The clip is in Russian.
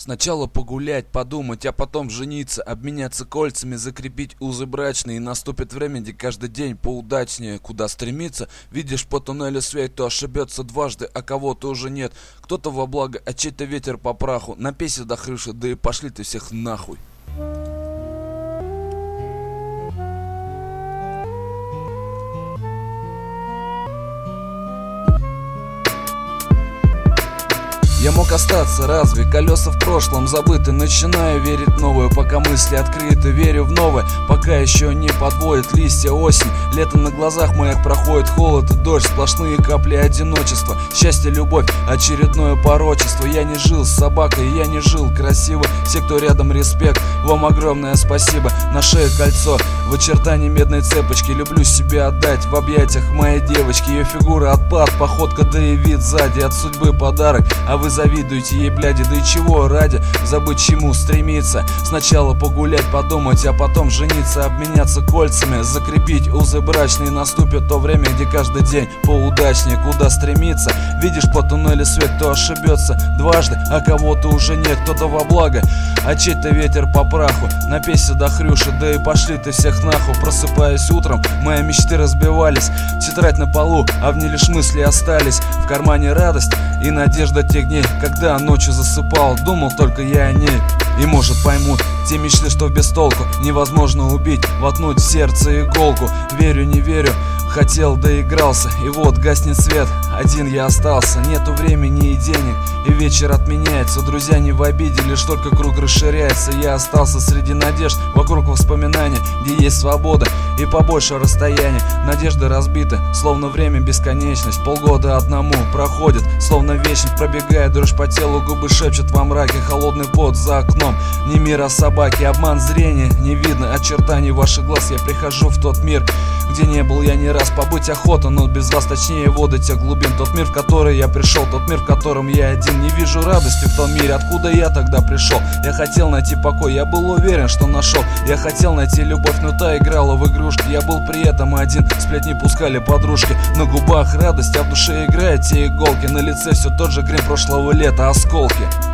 Сначала погулять, подумать, а потом жениться, обменяться кольцами, закрепить узы брачные. И наступит время, где каждый день поудачнее. Куда стремиться? Видишь по туннелю свет, кто ошибется дважды, а кого-то уже нет. Кто-то во благо, а чей-то ветер по праху. Напейся до хрюши, да и пошли ты всех нахуй. Я мог остаться, разве? Колеса в прошлом забыты. Начинаю верить в новое, пока мысли открыты. Верю в новое, пока еще не подводит листья осень. Лето на глазах моих проходит холод и дождь. Сплошные капли одиночества. Счастье, любовь, очередное порочество. Я не жил с собакой, я не жил красиво. Все, кто рядом, респект, вам огромное спасибо. На шее кольцо, в очертании медной цепочки. Люблю себя отдать в объятиях моей девочки. Ее фигура отпад, походка, да и вид сзади. От судьбы подарок, а вы завидуете ей, бляди, да и чего ради? Забыть чему стремиться. Сначала погулять, подумать, а потом жениться, обменяться кольцами, закрепить узы брачные. Наступит то время, где каждый день поудачнее. Куда стремиться? Видишь по туннелю свет, кто ошибется дважды, а кого-то уже нет. Кто-то во благо, а чей-то ветер по праху. Напейся до хрюши, да и пошли ты всех нахуй. Просыпаясь утром, мои мечты разбивались. Тетрадь на полу, а в ней лишь мысли остались. В кармане радость и надежда тех дней, когда ночью засыпал, думал только я о ней. И может поймут те мечты, что без толку невозможно убить, воткнуть в сердце иголку. Верю, не верю, хотел, доигрался, и вот гаснет свет, один я остался. Нету времени и денег, и вечер отменяется. Друзья не в обиде, лишь только круг расширяется. Я остался среди надежд, вокруг воспоминаний, где есть свобода и побольше расстояния. Надежда разбита, словно время бесконечность. Полгода одному проходит, словно вечность. Пробегает дрожь по телу, губы шепчут во мраке. Холодный пот за окном, не мир, а собаки. Обман зрения, не видно очертаний ваших глаз. Я прихожу в тот мир, где не был я ни раз. Побыть охота, но без вас, точнее воды тех глубин. Тот мир, в который я пришел, тот мир, в котором я один. Не вижу радости в том мире, откуда я тогда пришел. Я хотел найти покой, я был уверен, что нашел. Я хотел найти любовь, но та играла в игрушки. Я был при этом один, сплетни пускали подружки. На губах радость, а в душе играют те иголки. На лице все тот же грим прошлого лета, осколки.